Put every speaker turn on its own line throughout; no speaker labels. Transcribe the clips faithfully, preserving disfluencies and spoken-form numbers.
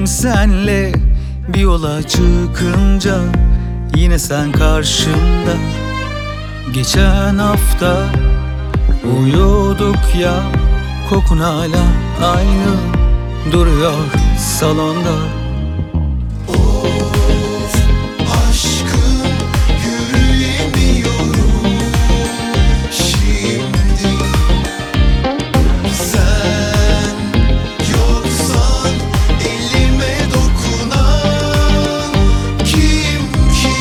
Benim senle bir yola çıkınca yine sen karşımda. Geçen hafta uyuyorduk ya, kokun hala aynı duruyor salonda.
Of aşkım, yürüyemiyorum şimdi. Sen yoksan elime dokunan kim ki?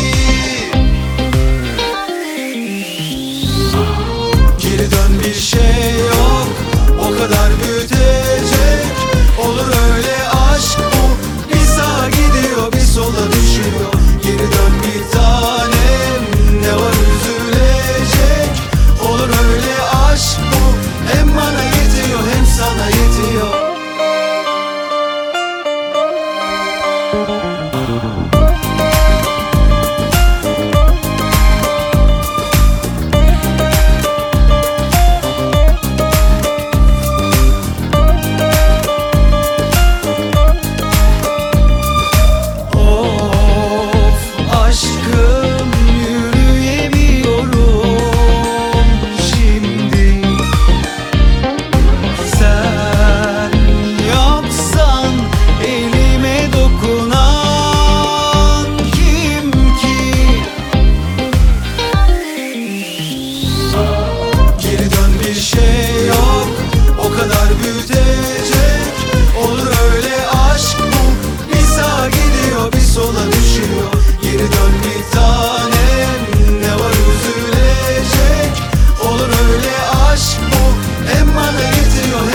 Geri dön, bir şey yok o kadar büyütecek. Olur öyle aşk bu, bir sağa gidiyor bir sola düşüyor. Geri dön bir tanem, ne var üzülecek? Olur öyle aşk bu, hem bana yetiyor hem sana yetiyor.
Aşkım, yürüyemiyorum şimdi. Sen yoksan elime dokunan kim ki?
Geri dön, bir şey yok o kadar büyütecek. Olur öyle aşk bu, bir sağa gidiyor bir sola düşüyor. Geri dön bir tanem, ne var üzülecek? Olur öyle aşk bu, hem bana